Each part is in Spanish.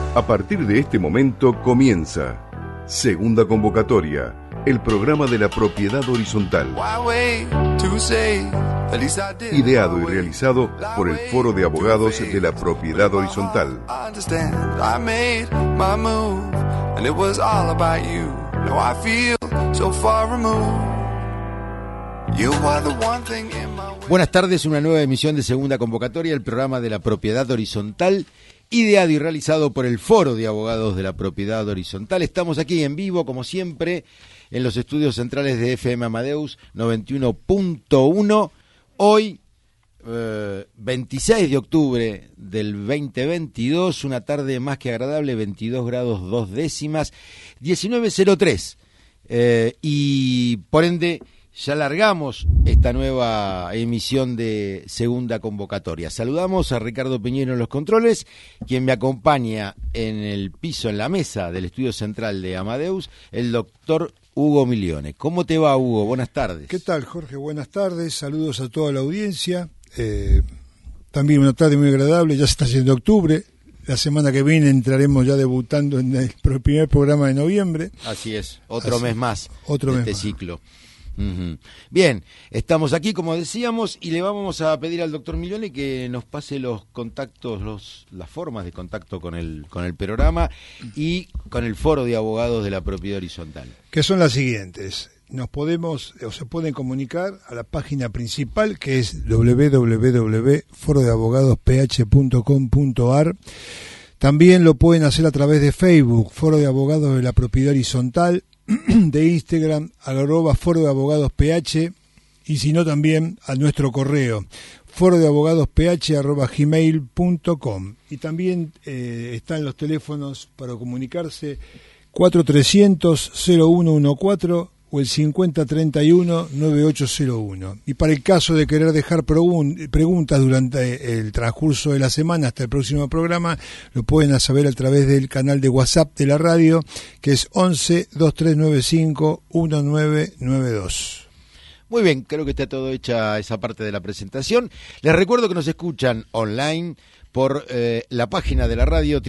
A partir de este momento comienza Segunda Convocatoria, el programa de la propiedad horizontal. Ideado y realizado por el Foro de Abogados de la Propiedad Horizontal. Buenas tardes, una nueva emisión de Segunda Convocatoria, el programa de la propiedad horizontal, ideado y realizado por el Foro de Abogados de la Propiedad Horizontal. Estamos aquí en vivo, como siempre, en los estudios centrales de FM Amadeus 91.1. Hoy, 26 de octubre del 2022, una tarde más que agradable, 22 grados 2 décimas, 19:03. Y por ende, ya largamos esta nueva emisión de Segunda Convocatoria. Saludamos a Ricardo Piñero en los controles, quien me acompaña en el piso, en la mesa del estudio central de Amadeus, el doctor Hugo Milione. ¿Cómo te va, Hugo? Buenas tardes. ¿Qué tal, Jorge? Buenas tardes. Saludos a toda la audiencia. También una tarde muy agradable. Ya se está haciendo octubre. La semana que viene entraremos ya debutando en el primer programa de noviembre. Así es, otro mes más otro de mes este más. ciclo. Uh-huh. Bien, estamos aquí como decíamos y le vamos a pedir al doctor Milione que nos pase los contactos, las formas de contacto con el programa y con el Foro de Abogados de la Propiedad Horizontal. Que son las siguientes. Se pueden comunicar a la página principal, que es www.forodeabogadosph.com.ar. También lo pueden hacer a través de Facebook, Foro de Abogados de la Propiedad Horizontal, de Instagram, @Foro de Abogados PH, y si no también a nuestro correo, forodeabogadosph@gmail.com. Y también están los teléfonos para comunicarse, 4300-0114 o el 5031-9801. Y para el caso de querer dejar preguntas durante el transcurso de la semana hasta el próximo programa, lo pueden saber a través del canal de WhatsApp de la radio, que es 11-2395-1992. Muy bien, creo que está todo hecha esa parte de la presentación. Les recuerdo que nos escuchan online por la página de la radio,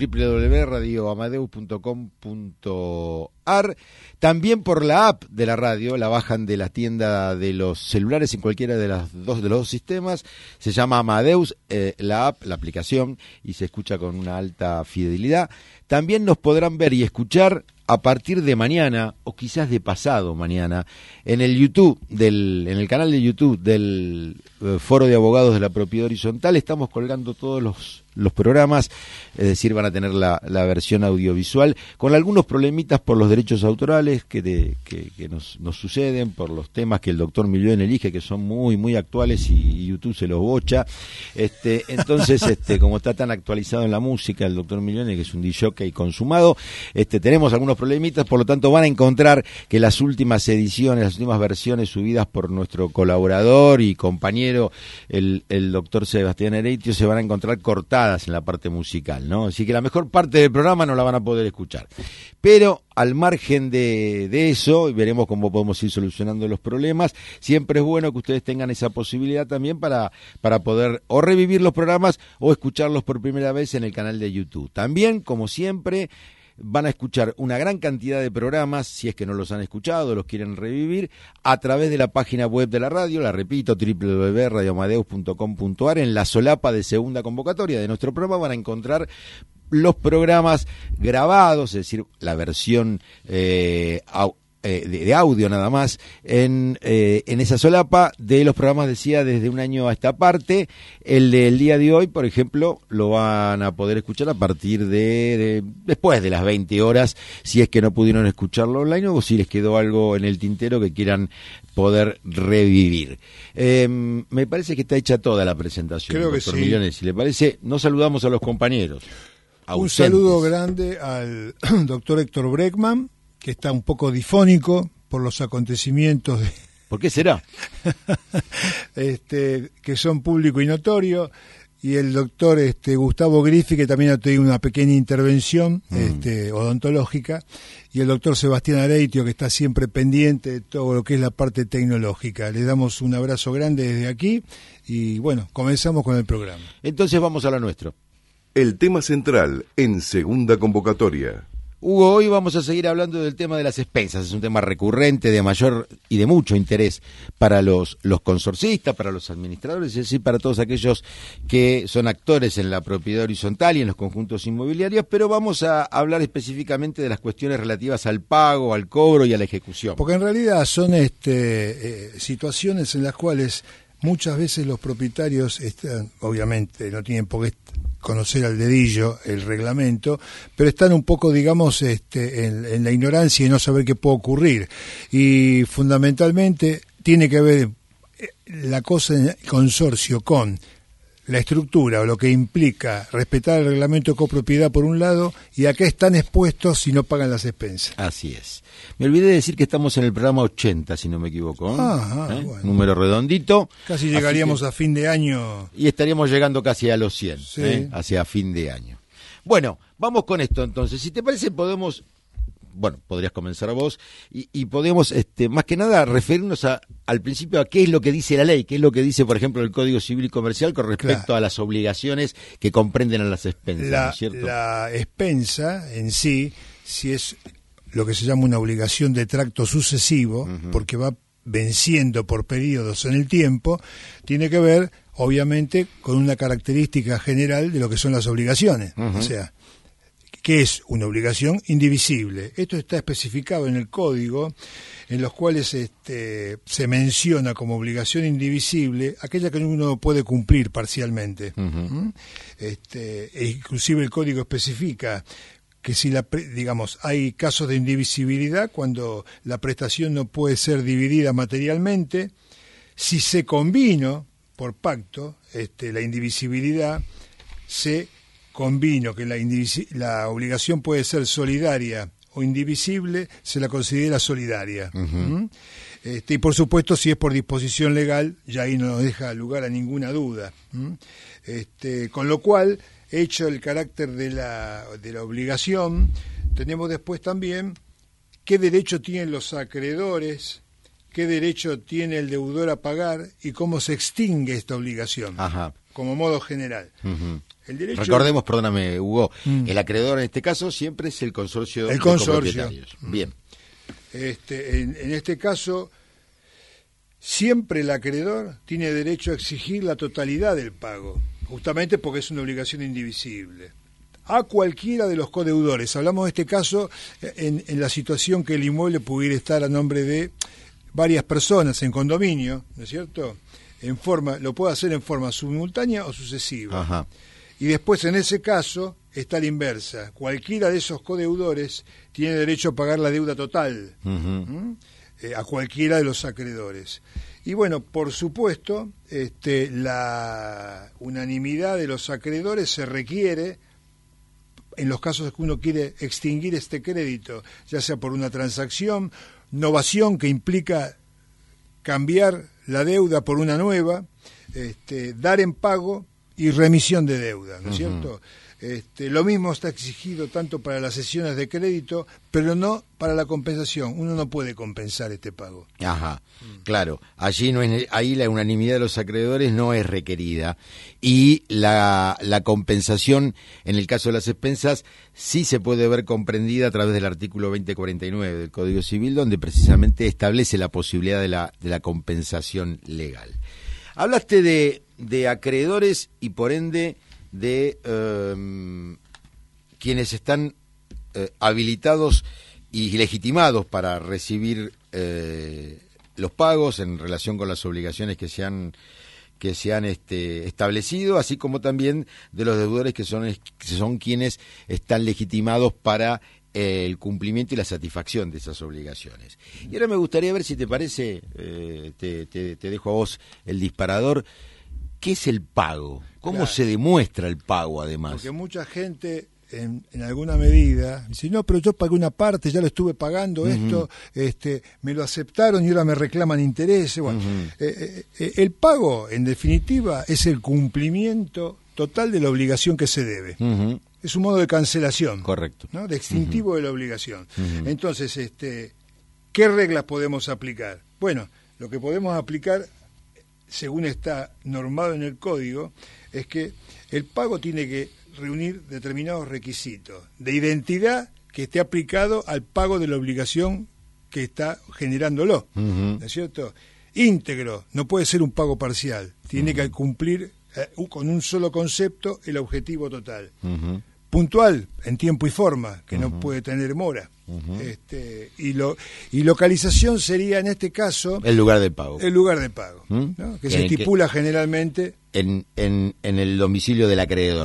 www.radioamadeus.com.ar, también por la app de la radio, la bajan de la tienda de los celulares en cualquiera de los dos sistemas, se llama Amadeus, la app, la aplicación, y se escucha con una alta fidelidad. También nos podrán ver y escuchar a partir de mañana, o quizás de pasado mañana, en el YouTube, en el canal de YouTube del Foro de Abogados de la Propiedad Horizontal. Estamos colgando todos los programas, es decir, van a tener la versión audiovisual, con algunos problemitas por los derechos autorales que nos suceden, por los temas que el doctor Milione elige, que son muy, muy actuales y YouTube se los bocha. Entonces, como está tan actualizado en la música el doctor Milione, que es un disjockey consumado, tenemos algunos problemitas, por lo tanto van a encontrar que las últimas ediciones, las últimas versiones subidas por nuestro colaborador y compañero, el doctor Sebastián Ereitio, se van a encontrar cortadas en la parte musical, ¿no? Así que la mejor parte del programa no la van a poder escuchar. Pero al margen de eso, y veremos cómo podemos ir solucionando los problemas, siempre es bueno que ustedes tengan esa posibilidad también para poder o revivir los programas o escucharlos por primera vez en el canal de YouTube. También, como siempre, van a escuchar una gran cantidad de programas, si es que no los han escuchado, los quieren revivir, a través de la página web de la radio, la repito, www.radioamadeus.com.ar. En la solapa de Segunda Convocatoria de nuestro programa van a encontrar los programas grabados, es decir, la versión de audio nada más, en esa solapa de los programas, decía, desde un año a esta parte. El del día de hoy, por ejemplo, lo van a poder escuchar a partir de después de las 20 horas, si es que no pudieron escucharlo online o si les quedó algo en el tintero que quieran poder revivir. Me parece que está hecha toda la presentación. Creo que doctor sí. Milione, si le parece, nos saludamos a los compañeros ausentes. Un saludo grande al doctor Héctor Breckman, que está un poco difónico por los acontecimientos ¿Por qué será? que son público y notorio, y el doctor Gustavo Griffi, que también ha tenido una pequeña intervención odontológica, y el doctor Sebastián Ereitio, que está siempre pendiente de todo lo que es la parte tecnológica. Le damos un abrazo grande desde aquí y bueno, comenzamos con el programa. Entonces vamos a lo nuestro. El tema central en segunda convocatoria. Hugo, hoy vamos a seguir hablando del tema de las expensas. Es un tema recurrente, de mayor y de mucho interés para los consorcistas, para los administradores, es decir, para todos aquellos que son actores en la propiedad horizontal y en los conjuntos inmobiliarios, pero vamos a hablar específicamente de las cuestiones relativas al pago, al cobro y a la ejecución. Porque en realidad son situaciones en las cuales muchas veces los propietarios obviamente no tienen por qué conocer al dedillo el reglamento, pero están un poco, digamos, en la ignorancia y no saber qué puede ocurrir. Y fundamentalmente tiene que ver la cosa en consorcio con la estructura o lo que implica respetar el reglamento de copropiedad por un lado, y a qué están expuestos si no pagan las expensas. Así es. Me olvidé de decir que estamos en el programa 80, si no me equivoco. Bueno. Número redondito. Casi llegaríamos a fin de año. Y estaríamos llegando casi a los 100, sí. Hacia fin de año. Bueno, vamos con esto entonces. Si te parece, podrías comenzar vos y podemos, más que nada, referirnos al principio a qué es lo que dice la ley, qué es lo que dice, por ejemplo, el Código Civil y Comercial con respecto a las obligaciones que comprenden a las expensas, ¿no es cierto? La expensa en sí, si es lo que se llama una obligación de tracto sucesivo, porque va venciendo por periodos en el tiempo, tiene que ver, obviamente, con una característica general de lo que son las obligaciones. O sea, que es una obligación indivisible. Esto está especificado en el Código, en los cuales se menciona como obligación indivisible aquella que uno puede cumplir parcialmente. Inclusive el Código especifica que si hay casos de indivisibilidad cuando la prestación no puede ser dividida materialmente, si se combinó por pacto la indivisibilidad, se combino que la obligación puede ser solidaria o indivisible, se la considera solidaria. Y por supuesto, si es por disposición legal, ya ahí no nos deja lugar a ninguna duda. Con lo cual, hecho el carácter de la obligación, tenemos después también qué derecho tienen los acreedores, qué derecho tiene el deudor a pagar y cómo se extingue esta obligación, como modo general. Recordemos, perdóname, Hugo, el acreedor en este caso siempre es el consorcio de copropietarios. Bien. En este caso, siempre el acreedor tiene derecho a exigir la totalidad del pago, justamente porque es una obligación indivisible, a cualquiera de los codeudores. Hablamos de este caso en la situación que el inmueble pudiera estar a nombre de varias personas en condominio, ¿no es cierto? Lo puede hacer en forma simultánea o sucesiva. Y después, en ese caso, está la inversa. Cualquiera de esos codeudores tiene derecho a pagar la deuda total a cualquiera de los acreedores. Y bueno, por supuesto, la unanimidad de los acreedores se requiere en los casos que uno quiere extinguir este crédito, ya sea por una transacción, novación que implica cambiar la deuda por una nueva, dar en pago y remisión de deuda, ¿no es cierto? Lo mismo está exigido tanto para las cesiones de crédito, pero no para la compensación. Uno no puede compensar este pago. Claro. Ahí la unanimidad de los acreedores no es requerida y la compensación en el caso de las expensas sí se puede ver comprendida a través del artículo 2049 del Código Civil, donde precisamente establece la posibilidad de la compensación legal. Hablaste de acreedores y por ende de quienes están habilitados y legitimados para recibir los pagos en relación con las obligaciones que se han establecido, así como también de los deudores que son quienes están legitimados para el cumplimiento y la satisfacción de esas obligaciones. Y ahora me gustaría ver si te parece, te dejo a vos el disparador. ¿Qué es el pago? ¿Cómo se demuestra el pago, además? Porque mucha gente, en alguna medida, dice, no, pero yo pagué una parte, ya lo estuve pagando, esto, me lo aceptaron y ahora me reclaman intereses. Bueno, el pago, en definitiva, es el cumplimiento total de la obligación que se debe. Es un modo de cancelación. Correcto. ¿No? De extintivo de la obligación. Entonces, ¿qué reglas podemos aplicar? Bueno, lo que podemos aplicar, según está normado en el código, es que el pago tiene que reunir determinados requisitos de identidad que esté aplicado al pago de la obligación que está generándolo, ¿no es cierto? Íntegro, no puede ser un pago parcial, tiene que cumplir con un solo concepto el objetivo total. Puntual, en tiempo y forma, que no puede tener mora. Y localización sería en este caso el lugar de pago. El lugar de pago, ¿no? Que se estipula generalmente en el domicilio del acreedor.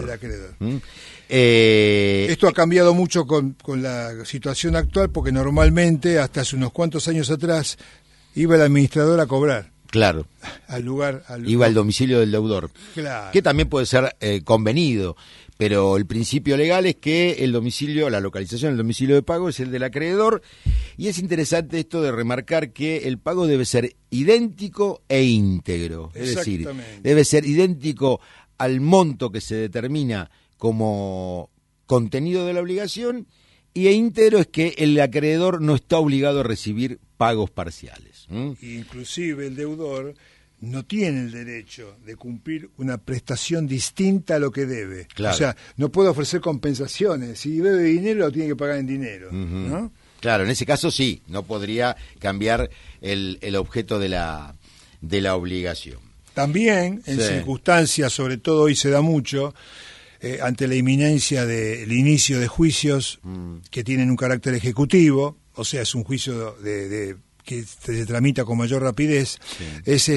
Esto ha cambiado mucho con la situación actual, porque normalmente, hasta hace unos cuantos años atrás, iba el administrador a cobrar. Claro. Iba al domicilio del deudor. Claro. Que también puede ser convenido, pero el principio legal es que el domicilio, la localización del domicilio de pago es el del acreedor, y es interesante esto de remarcar que el pago debe ser idéntico e íntegro. Es decir, debe ser idéntico al monto que se determina como contenido de la obligación, y íntegro es que el acreedor no está obligado a recibir pagos parciales. Inclusive el deudor no tiene el derecho de cumplir una prestación distinta a lo que debe. Claro. O sea, no puede ofrecer compensaciones. Si debe dinero, lo tiene que pagar en dinero, ¿no? Claro, en ese caso sí, no podría cambiar el objeto de la obligación. También, en circunstancias, sobre todo hoy se da mucho, ante la inminencia del inicio de juicios que tienen un carácter ejecutivo, o sea, es un juicio que se tramita con mayor rapidez, es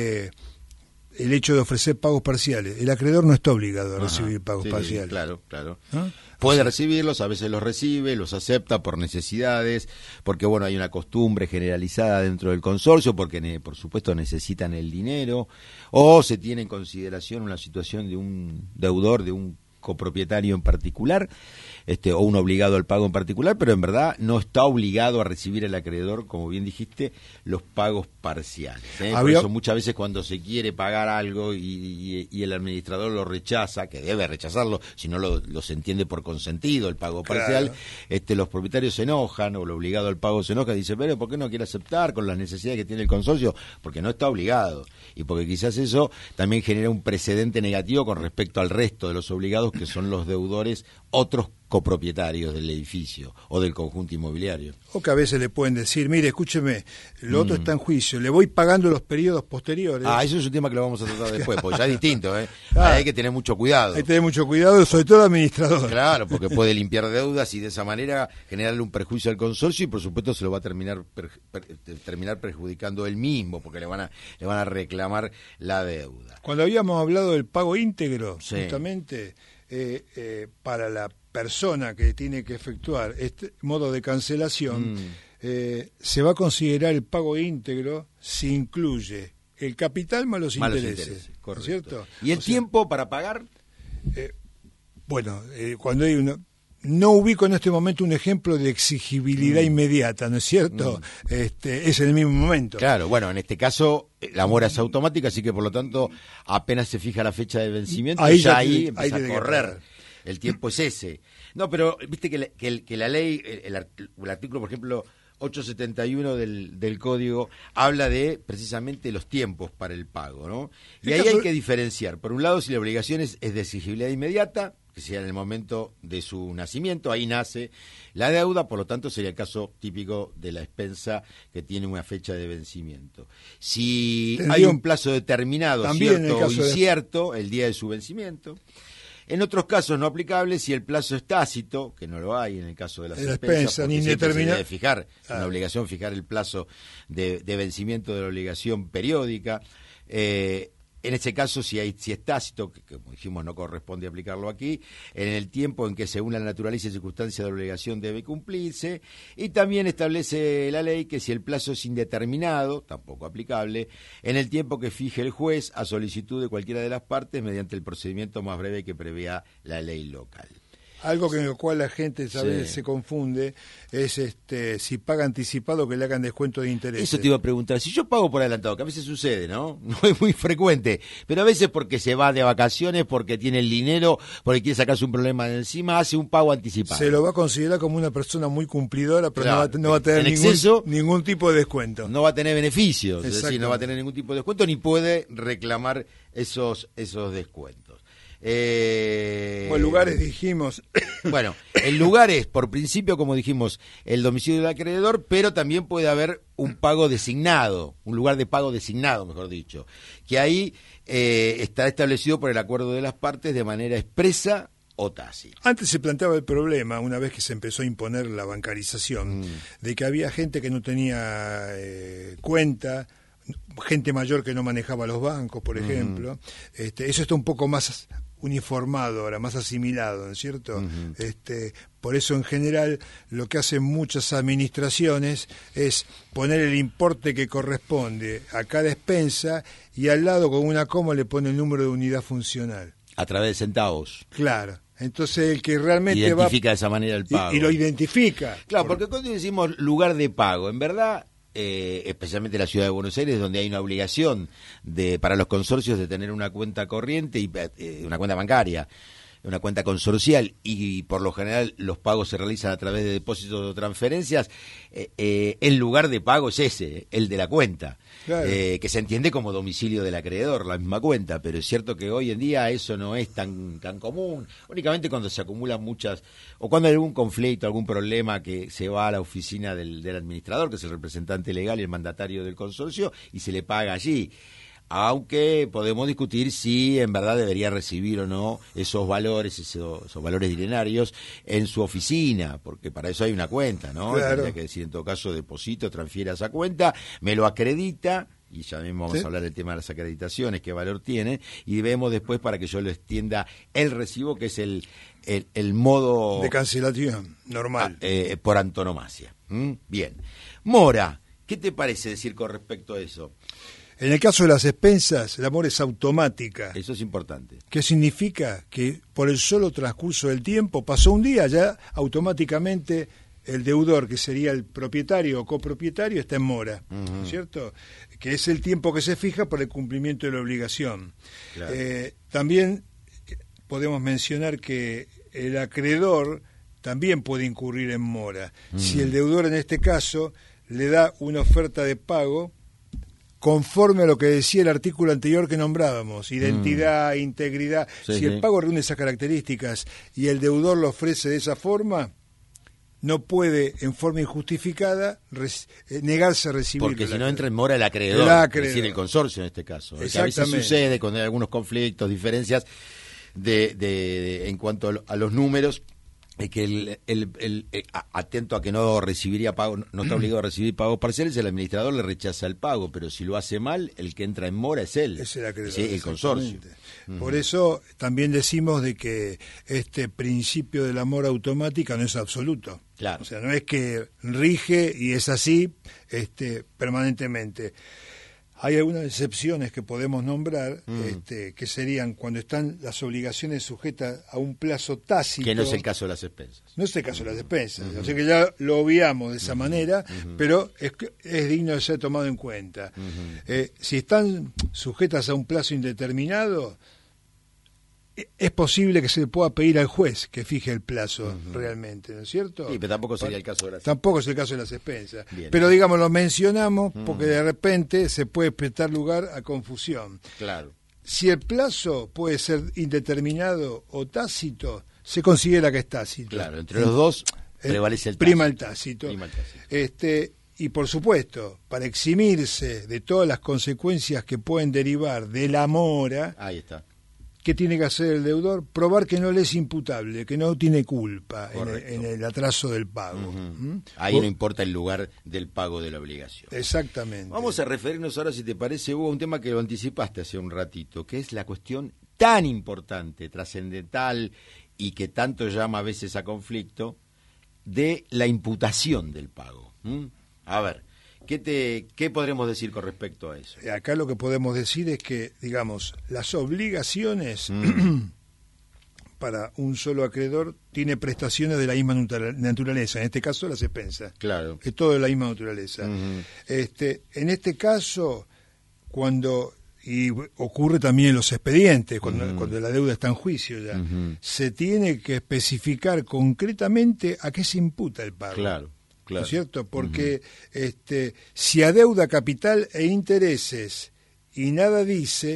el hecho de ofrecer pagos parciales. El acreedor no está obligado a recibir pagos parciales. Claro. ¿No? Puede recibirlos, a veces los recibe, los acepta por necesidades, porque bueno, hay una costumbre generalizada dentro del consorcio, porque por supuesto necesitan el dinero, o se tiene en consideración una situación de un deudor, de un copropietario en particular, o un obligado al pago en particular, pero en verdad no está obligado a recibir el acreedor, como bien dijiste, los pagos parciales. Por eso muchas veces cuando se quiere pagar algo y el administrador lo rechaza, que debe rechazarlo, si no lo se entiende por consentido el pago parcial, los propietarios se enojan, o el obligado al pago se enoja y dice, pero ¿por qué no quiere aceptar con las necesidades que tiene el consorcio? Porque no está obligado, y porque quizás eso también genera un precedente negativo con respecto al resto de los obligados, que son los deudores, otros copropietarios del edificio o del conjunto inmobiliario. O que a veces le pueden decir, mire, escúcheme, lo otro está en juicio, le voy pagando los periodos posteriores. Eso es un tema que lo vamos a tratar después, porque ya es distinto, hay que tener mucho cuidado. Hay que tener mucho cuidado, sobre todo el administrador. Claro, porque puede limpiar deudas y de esa manera generarle un perjuicio al consorcio, y por supuesto se lo va a terminar perjudicando él mismo, porque le van a reclamar la deuda. Cuando habíamos hablado del pago íntegro, justamente, para la persona que tiene que efectuar este modo de cancelación, se va a considerar el pago íntegro si incluye el capital más los intereses, correcto. ¿cierto? ¿Y el tiempo para pagar? Cuando hay no ubico en este momento un ejemplo de exigibilidad inmediata, ¿no es cierto? Es en el mismo momento. Claro, bueno, en este caso la mora es automática, así que por lo tanto apenas se fija la fecha de vencimiento, ahí empieza a correr. El tiempo es ese. No, pero viste que la ley, el artículo, por ejemplo, 871 del Código, habla de precisamente los tiempos para el pago, ¿no? Y ahí hay que diferenciar. Por un lado, si la obligación es de exigibilidad inmediata, que sea en el momento de su nacimiento, ahí nace la deuda, por lo tanto sería el caso típico de la expensa que tiene una fecha de vencimiento. Si hay un plazo determinado, cierto o incierto, el día de su vencimiento. En otros casos no aplicables, si el plazo es tácito, que no lo hay en el caso de las expensas, porque siempre se debe fijar, una obligación fijar el plazo de vencimiento de la obligación periódica. En ese caso, si es tácito, que como dijimos no corresponde aplicarlo aquí, en el tiempo en que según la naturaleza y circunstancia de la obligación debe cumplirse, y también establece la ley que si el plazo es indeterminado, tampoco aplicable, en el tiempo que fije el juez a solicitud de cualquiera de las partes mediante el procedimiento más breve que prevea la ley local. Algo en lo cual la gente a veces se confunde es si paga anticipado que le hagan descuento de interés. Eso te iba a preguntar, si yo pago por adelantado, que a veces sucede, ¿no? No es muy frecuente, pero a veces porque se va de vacaciones, porque tiene el dinero, porque quiere sacarse un problema de encima, hace un pago anticipado. Se lo va a considerar como una persona muy cumplidora, pero no va a tener ningún tipo de descuento. No va a tener beneficios, es decir, no va a tener ningún tipo de descuento, ni puede reclamar esos descuentos. Pues lugares dijimos. Bueno, el lugar es, por principio, como dijimos, el domicilio del acreedor, pero también puede haber un pago designado, un lugar de pago designado, mejor dicho, que ahí está establecido por el acuerdo de las partes de manera expresa o tácita. Antes se planteaba el problema, una vez que se empezó a imponer la bancarización, de que había gente que no tenía cuenta, gente mayor que no manejaba los bancos, por ejemplo. Eso está un poco más uniformado ahora, más asimilado, ¿no es cierto? Por eso, en general, lo que hacen muchas administraciones es poner el importe que corresponde a cada expensa y al lado con una coma le pone el número de unidad funcional. A través de centavos. Claro. Entonces el que realmente identifica de esa manera el pago. Y lo identifica. Claro, porque cuando decimos lugar de pago, en verdad, especialmente en la ciudad de Buenos Aires, donde hay una obligación para los consorcios de tener una cuenta corriente y una cuenta bancaria, una cuenta consorcial, y por lo general los pagos se realizan a través de depósitos o transferencias, el lugar de pago es ese, el de la cuenta. Claro. Que se entiende como domicilio del acreedor, la misma cuenta, pero es cierto que hoy en día eso no es tan común, únicamente cuando se acumulan muchas, o cuando hay algún conflicto, algún problema que se va a la oficina del administrador, que es el representante legal y el mandatario del consorcio, y se le paga allí. Aunque podemos discutir si en verdad debería recibir o no esos valores dinerarios en su oficina, porque para eso hay una cuenta, ¿no? Claro. Tendría que decir, en todo caso, deposito, transfiera esa cuenta, me lo acredita, y ya mismo vamos a hablar del tema de las acreditaciones, qué valor tiene, y vemos después para que yo lo extienda el recibo, que es el modo de cancelación normal. Por antonomasia. Bien. Mora, ¿qué te parece decir con respecto a eso? En el caso de las expensas, la mora es automática. Eso es importante. ¿Qué significa? Que por el solo transcurso del tiempo, pasó un día, ya automáticamente el deudor, que sería el propietario o copropietario, está en mora, ¿no es cierto? Que es el tiempo que se fija por el cumplimiento de la obligación. Claro. También podemos mencionar que el acreedor también puede incurrir en mora. Si el deudor, en este caso, le da una oferta de pago conforme a lo que decía el artículo anterior que nombrábamos, identidad, integridad. Si el pago reúne esas características y el deudor lo ofrece de esa forma, no puede, en forma injustificada, negarse a recibirlo. Porque si no entra en mora el acreedor, es decir, el consorcio en este caso. Que a veces sucede cuando hay algunos conflictos, diferencias en cuanto a los números, que atento a que no recibiría pago, no está obligado a recibir pagos parciales, el administrador le rechaza el pago, pero si lo hace mal, el que entra en mora es él, es el acreedor, sí, el consorcio. Por eso también decimos de que este principio de la mora automática no es absoluto. Claro. O sea, no es que rige y es así permanentemente. Hay algunas excepciones que podemos nombrar, que serían cuando están las obligaciones sujetas a un plazo tácito. Que no es el caso de las expensas. No es el caso de las expensas. O sea que ya lo obviamos de esa manera, pero es digno de ser tomado en cuenta. Si están sujetas a un plazo indeterminado, es posible que se le pueda pedir al juez que fije el plazo realmente, ¿no es cierto? Sí, pero tampoco sería el caso de las Tampoco es el caso de las expensas. Bien. Pero digamos, lo mencionamos porque de repente se puede prestar lugar a confusión. Claro. Si el plazo puede ser indeterminado o tácito, se considera que es tácito. Claro, entre los dos prevalece el tácito. Prima el tácito. Y por supuesto, para eximirse de todas las consecuencias que pueden derivar de la mora, ahí está. ¿Qué tiene que hacer el deudor? Probar que no le es imputable, que no tiene culpa en el atraso del pago. Ahí no importa el lugar del pago de la obligación. Exactamente. Vamos a referirnos ahora, si te parece, Hugo, a un tema que lo anticipaste hace un ratito, que es la cuestión tan importante, trascendental y que tanto llama a veces a conflicto, de la imputación del pago. A ver, ¿qué podremos decir con respecto a eso? Acá lo que podemos decir es que, digamos, las obligaciones para un solo acreedor tiene prestaciones de la misma naturaleza, en este caso las expensas. Claro. Es todo de la misma naturaleza. En este caso, y ocurre también en los expedientes, cuando la deuda está en juicio ya, se tiene que especificar concretamente a qué se imputa el pago. Claro. ¿No es cierto? Porque si adeuda capital e intereses y nada dice,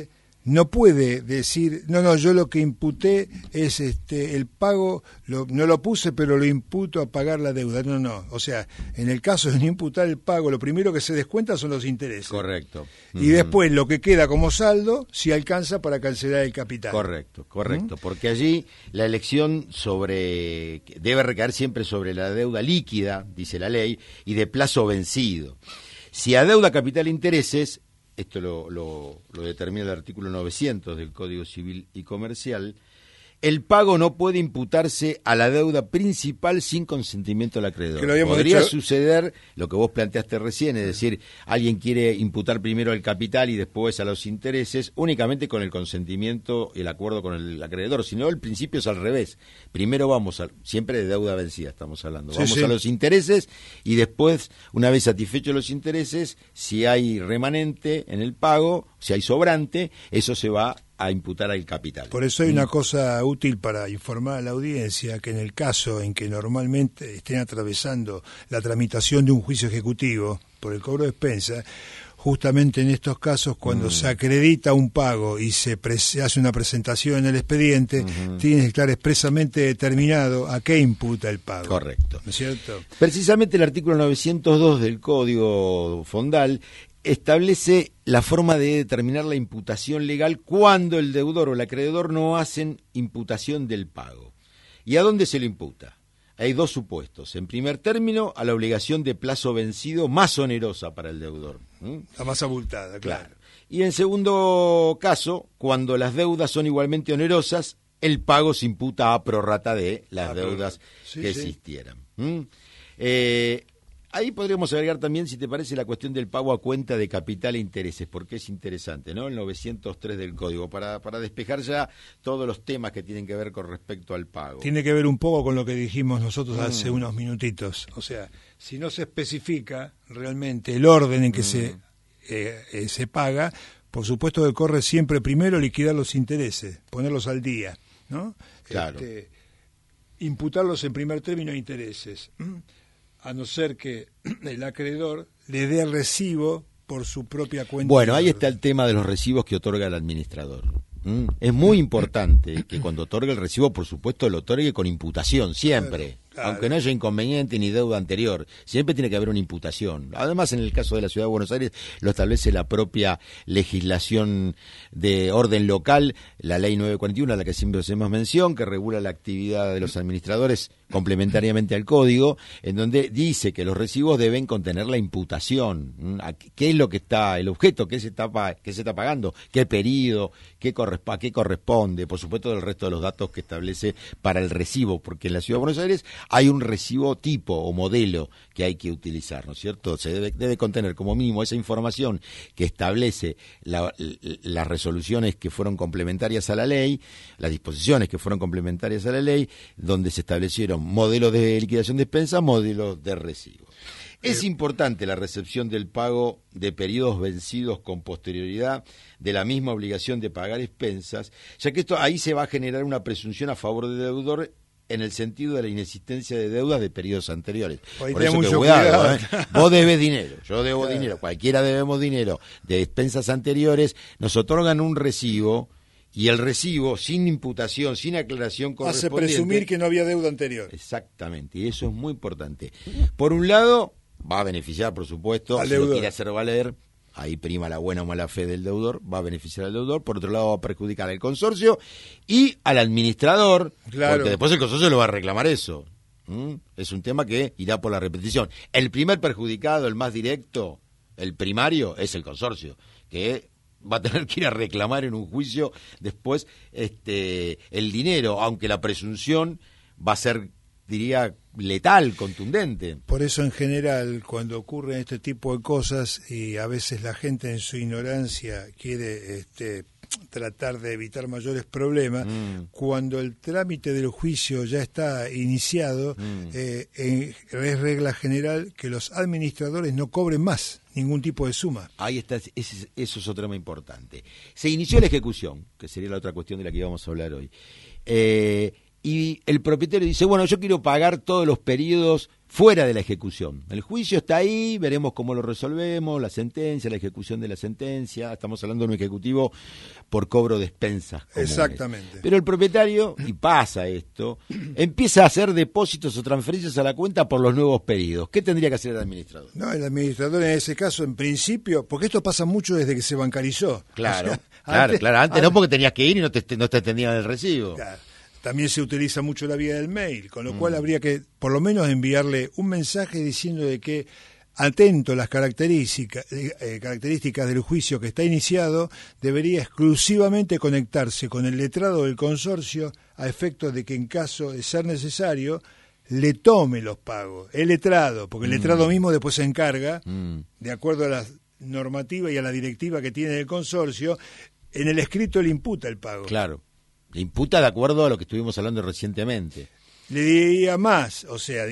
no puede decir, no, yo lo que imputé es el pago, no lo puse, pero lo imputo a pagar la deuda. No. O sea, en el caso de no imputar el pago, lo primero que se descuenta son los intereses. Correcto. Y después lo que queda como saldo, si alcanza para cancelar el capital. Correcto. Porque allí la elección debe recaer siempre sobre la deuda líquida, dice la ley, y de plazo vencido. Si adeuda capital e intereses, esto lo determina el artículo 900 del Código Civil y Comercial, el pago no puede imputarse a la deuda principal sin consentimiento del acreedor. Podría suceder lo que vos planteaste recién, es decir, alguien quiere imputar primero el capital y después a los intereses, únicamente con el consentimiento y el acuerdo con el acreedor, sino el principio es al revés. Primero siempre de deuda vencida estamos hablando, a los intereses y después, una vez satisfechos los intereses, si hay remanente en el pago, si hay sobrante, eso se va a imputar al capital. Por eso hay una cosa útil para informar a la audiencia, que en el caso en que normalmente estén atravesando la tramitación de un juicio ejecutivo por el cobro de expensas, justamente en estos casos, cuando se acredita un pago y se hace una presentación en el expediente, tiene que estar expresamente determinado a qué imputa el pago. Correcto. ¿No es cierto? Precisamente el artículo 902 del Código Fondal establece la forma de determinar la imputación legal cuando el deudor o el acreedor no hacen imputación del pago. ¿Y a dónde se lo imputa? Hay dos supuestos. En primer término, a la obligación de plazo vencido más onerosa para el deudor. La más abultada, claro. Y en segundo caso, cuando las deudas son igualmente onerosas, el pago se imputa a prorrata de las deudas que existieran. Ahí podríamos agregar también, si te parece, la cuestión del pago a cuenta de capital e intereses, porque es interesante, ¿no? El 903 del Código, para despejar ya todos los temas que tienen que ver con respecto al pago. Tiene que ver un poco con lo que dijimos nosotros hace unos minutitos. O sea, si no se especifica realmente el orden en que se paga, por supuesto que corre siempre primero liquidar los intereses, ponerlos al día, ¿no? Claro. Imputarlos en primer término intereses. A no ser que el acreedor le dé recibo por su propia cuenta. Bueno, ahí está el tema de los recibos que otorga el administrador. Es muy importante que cuando otorgue el recibo, por supuesto, lo otorgue con imputación, siempre. Claro. Aunque no haya inconveniente ni deuda anterior, siempre tiene que haber una imputación. Además, en el caso de la Ciudad de Buenos Aires, lo establece la propia legislación de orden local, la Ley 941, a la que siempre hacemos mención, que regula la actividad de los administradores complementariamente al Código, en donde dice que los recibos deben contener la imputación. ¿Qué es lo que está, el objeto, qué se está pagando, qué periodo, a qué corresponde? Por supuesto, el resto de los datos que establece para el recibo, porque en la Ciudad de Buenos Aires hay un recibo tipo o modelo que hay que utilizar, ¿no es cierto? Se debe contener como mínimo esa información que establece las resoluciones que fueron complementarias a la ley, las disposiciones que fueron complementarias a la ley, donde se establecieron modelos de liquidación de expensas, modelos de recibo. Es importante la recepción del pago de periodos vencidos con posterioridad de la misma obligación de pagar expensas, ya que ahí se va a generar una presunción a favor del deudor en el sentido de la inexistencia de deudas de periodos anteriores. Por eso que cuidado. Vos debes dinero, yo debo dinero, cualquiera debemos dinero de expensas anteriores, nos otorgan un recibo y el recibo sin imputación, sin aclaración correspondiente, hace presumir que no había deuda anterior. Exactamente, y eso es muy importante. Por un lado, va a beneficiar, por supuesto, al si deudor. lo quiere hacer valer, ahí prima la buena o mala fe del deudor, va a beneficiar al deudor, por otro lado va a perjudicar al consorcio y al administrador, claro, porque después el consorcio lo va a reclamar eso. Es un tema que irá por la repetición. El primer perjudicado, el más directo, el primario, es el consorcio, que va a tener que ir a reclamar en un juicio después el dinero, aunque la presunción va a ser, diría, letal, contundente. Por eso en general, cuando ocurren este tipo de cosas y a veces la gente en su ignorancia quiere tratar de evitar mayores problemas, cuando el trámite del juicio ya está iniciado, es regla general que los administradores no cobren más ningún tipo de suma. Ahí está, eso es otro tema importante. Se inició la ejecución, que sería la otra cuestión de la que íbamos a hablar hoy. y el propietario dice, bueno, yo quiero pagar todos los periodos fuera de la ejecución. El juicio está ahí, veremos cómo lo resolvemos, la sentencia, la ejecución de la sentencia. Estamos hablando de un ejecutivo por cobro de expensas. Exactamente. Pero el propietario, y pasa esto, empieza a hacer depósitos o transferencias a la cuenta por los nuevos pedidos. ¿Qué tendría que hacer el administrador? No, el administrador en ese caso, en principio, porque esto pasa mucho desde que se bancarizó. Claro, O sea, claro. Antes no, porque tenías que ir y no te atendían el recibo. Claro. También se utiliza mucho la vía del mail, con lo cual habría que por lo menos enviarle un mensaje diciendo de que, atento a las características del juicio que está iniciado, debería exclusivamente conectarse con el letrado del consorcio a efectos de que, en caso de ser necesario, le tome los pagos. El letrado, porque el letrado mismo después se encarga, de acuerdo a la normativa y a la directiva que tiene el consorcio, en el escrito le imputa el pago. Claro. Le imputa de acuerdo a lo que estuvimos hablando recientemente. Le diría más,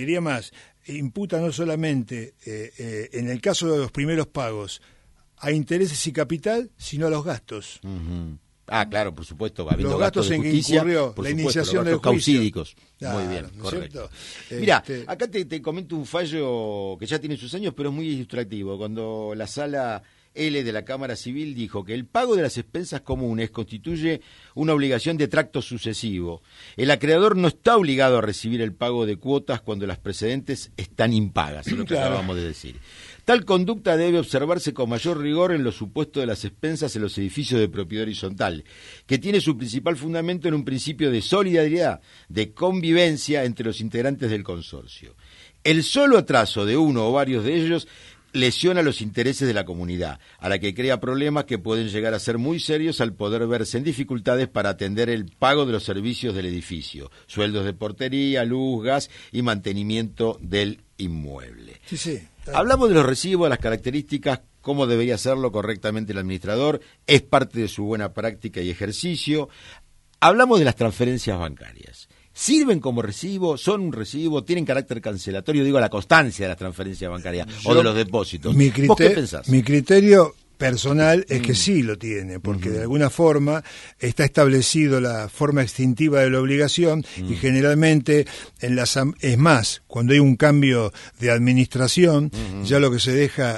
imputa no solamente, en el caso de los primeros pagos, a intereses y capital, sino a los gastos. Uh-huh. Ah, claro, por supuesto, habiendo los gastos de en justicia, que incurrió la iniciación del juicio. Causídicos. Claro, muy bien, ¿no es correcto. cierto? Mira, acá te comento un fallo que ya tiene sus años, pero es muy ilustrativo. Cuando la Sala L de la Cámara Civil dijo que el pago de las expensas comunes constituye una obligación de tracto sucesivo. El acreedor no está obligado a recibir el pago de cuotas cuando las precedentes están impagas, es lo que acabamos de decir. Tal conducta debe observarse con mayor rigor en los supuestos de las expensas en los edificios de propiedad horizontal, que tiene su principal fundamento en un principio de solidaridad, de convivencia entre los integrantes del consorcio. El solo atraso de uno o varios de ellos lesiona los intereses de la comunidad, a la que crea problemas que pueden llegar a ser muy serios al poder verse en dificultades para atender el pago de los servicios del edificio, sueldos de portería, luz, gas y mantenimiento del inmueble. Sí. Hablamos de los recibos, las características, cómo debería hacerlo correctamente el administrador, es parte de su buena práctica y ejercicio. Hablamos de las transferencias bancarias. ¿Sirven como recibo? ¿Son un recibo? ¿Tienen carácter cancelatorio? Digo, la constancia de las transferencias bancarias o de los depósitos. ¿Vos qué pensás? Mi criterio personal es que sí lo tiene, porque de alguna forma está establecido la forma extintiva de la obligación y generalmente es más, cuando hay un cambio de administración, ya lo que se deja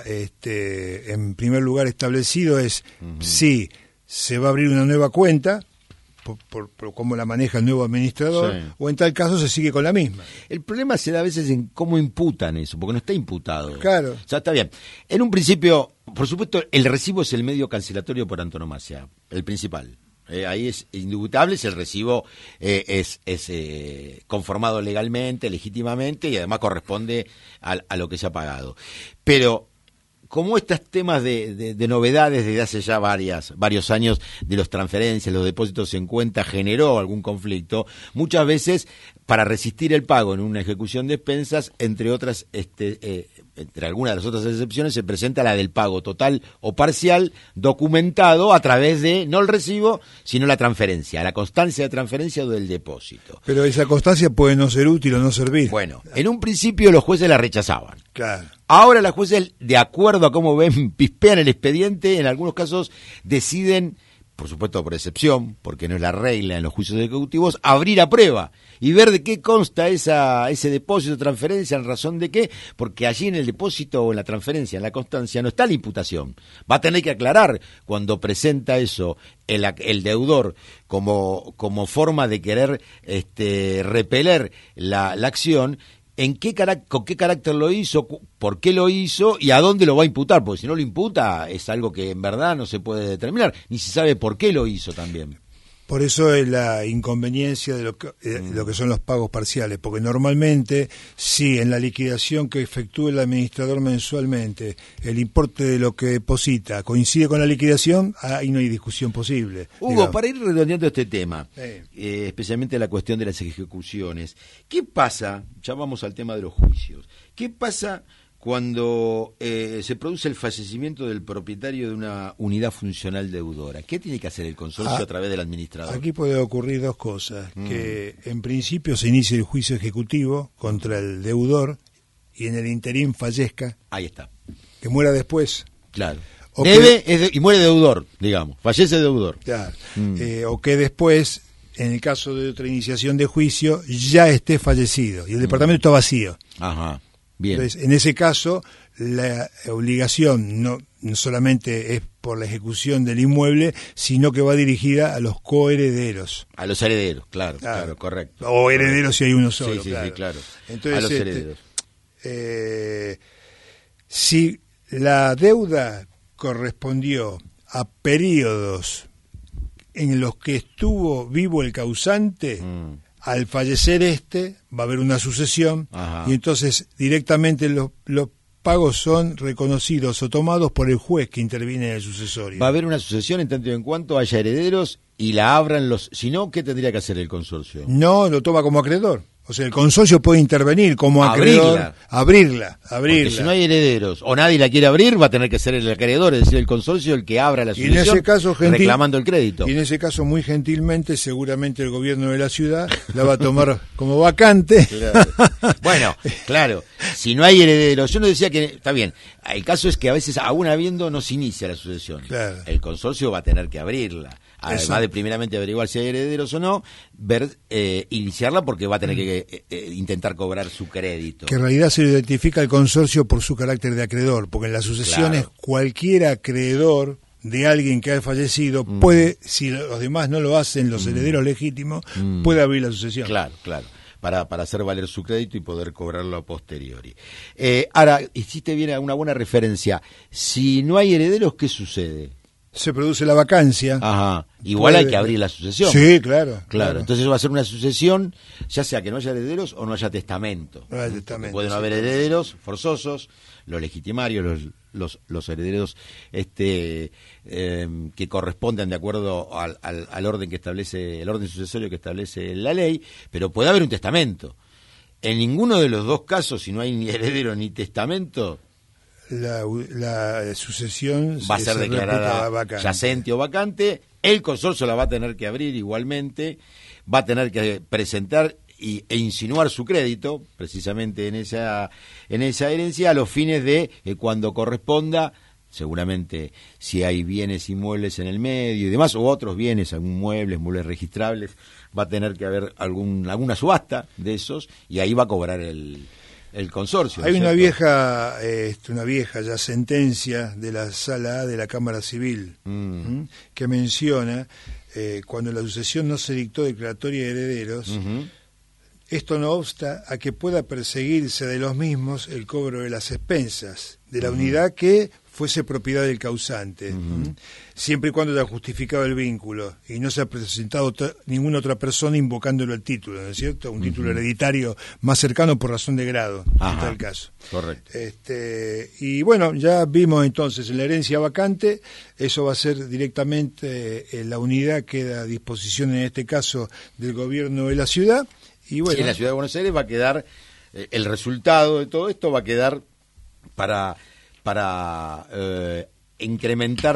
en primer lugar establecido es si se va a abrir una nueva cuenta, por cómo la maneja el nuevo administrador, o en tal caso se sigue con la misma. El problema se da a veces en cómo imputan eso, porque no está imputado. Claro. O sea, está bien. En un principio, por supuesto, el recibo es el medio cancelatorio por antonomasia, el principal. Ahí es indubitable si el recibo es conformado legalmente, legítimamente, y además corresponde a lo que se ha pagado. Pero como estos temas de novedades desde hace ya varios años de los transferencias, los depósitos en cuenta, generó algún conflicto, muchas veces para resistir el pago en una ejecución de expensas, entre otras, entre algunas de las otras excepciones, se presenta la del pago total o parcial documentado a través de, no el recibo, sino la transferencia, la constancia de transferencia o del depósito. Pero esa constancia puede no ser útil o no servir. Bueno, en un principio los jueces la rechazaban. Claro. Ahora los jueces, de acuerdo a cómo ven, pispean el expediente, en algunos casos deciden, por supuesto por excepción, porque no es la regla en los juicios ejecutivos, abrir a prueba y ver de qué consta ese depósito, transferencia, en razón de qué, porque allí en el depósito o en la transferencia, en la constancia, no está la imputación. Va a tener que aclarar cuando presenta eso el deudor como forma de querer repeler la acción, con qué carácter lo hizo, por qué lo hizo y a dónde lo va a imputar, porque si no lo imputa es algo que en verdad no se puede determinar, ni se sabe por qué lo hizo también. Por eso es la inconveniencia de lo que son los pagos parciales, porque normalmente, si en la liquidación que efectúe el administrador mensualmente, el importe de lo que deposita coincide con la liquidación, ahí no hay discusión posible. Hugo, digamos. para ir redondeando este tema, especialmente la cuestión de las ejecuciones, ¿qué pasa? Ya vamos al tema de los juicios. ¿Qué pasa cuando se produce el fallecimiento del propietario de una unidad funcional deudora? ¿Qué tiene que hacer el consorcio a través del administrador? Aquí puede ocurrir dos cosas, que en principio se inicie el juicio ejecutivo contra el deudor y en el interín fallezca. Ahí está. Que muera después. Claro. Debe y muere deudor, digamos, fallece deudor. Claro. O que después en el caso de otra iniciación de juicio, ya esté fallecido y el departamento está vacío. Ajá, bien. Entonces, en ese caso, la obligación no solamente es por la ejecución del inmueble, sino que va dirigida a los coherederos. A los herederos, claro, correcto. O herederos si hay uno solo, sí, claro. Entonces, a los herederos. Si la deuda correspondió a periodos en los que estuvo vivo el causante, al fallecer va a haber una sucesión. Ajá. Y entonces directamente los pagos son reconocidos o tomados por el juez que interviene en el sucesorio. Va a haber una sucesión en tanto y en cuanto haya herederos y la abran los... Si no, ¿qué tendría que hacer el consorcio? No, lo toma como acreedor. O sea, el consorcio puede intervenir como acreedor, abrirla. Porque si no hay herederos o nadie la quiere abrir, va a tener que ser el acreedor, es decir, el consorcio el que abra la sucesión, y en ese caso, reclamando el crédito. Y en ese caso, muy gentilmente, seguramente el gobierno de la ciudad la va a tomar como vacante. Claro. Bueno, claro, si no hay herederos, yo no decía que... Está bien, el caso es que a veces, aún habiendo, no se inicia la sucesión. Claro. El consorcio va a tener que abrirla. Además de primeramente averiguar si hay herederos o no, iniciarla porque va a tener que intentar cobrar su crédito. Que en realidad se identifica el consorcio por su carácter de acreedor, porque en las sucesiones cualquier acreedor de alguien que ha fallecido puede, si los demás no lo hacen, los herederos legítimos, puede abrir la sucesión. Claro. Para hacer valer su crédito y poder cobrarlo a posteriori. Ahora, hiciste bien una buena referencia. Si no hay herederos, ¿qué sucede? Se produce la vacancia. Ajá. Igual hay que abrir la sucesión. Sí, claro. Entonces va a ser una sucesión, ya sea que no haya herederos o no haya testamento. No hay testamento. Pueden haber herederos forzosos, los legitimarios, los herederos que correspondan de acuerdo al orden que establece, el orden sucesorio que establece la ley, pero puede haber un testamento. En ninguno de los dos casos, si no hay ni heredero ni testamento, la sucesión va a ser declarada yacente o vacante. El consorcio la va a tener que abrir igualmente, va a tener que presentar e insinuar su crédito precisamente en esa herencia a los fines de cuando corresponda, seguramente si hay bienes inmuebles en el medio y demás, o otros bienes, algún muebles registrables, va a tener que haber alguna subasta de esos y ahí va a cobrar el consorcio. Hay una vieja ya sentencia de la Sala A de la Cámara Civil que menciona cuando la sucesión no se dictó declaratoria de herederos, esto no obsta a que pueda perseguirse de los mismos el cobro de las expensas de la unidad que fuese propiedad del causante, siempre y cuando haya justificado el vínculo y no se ha presentado ninguna otra persona invocándolo el título, ¿no es cierto? Un título hereditario más cercano por razón de grado, en tal caso. Correcto. Y bueno, ya vimos entonces en la herencia vacante, eso va a ser directamente la unidad queda a disposición en este caso del gobierno de la ciudad. Y bueno, en la ciudad de Buenos Aires va a quedar, el resultado de todo esto va a quedar para incrementar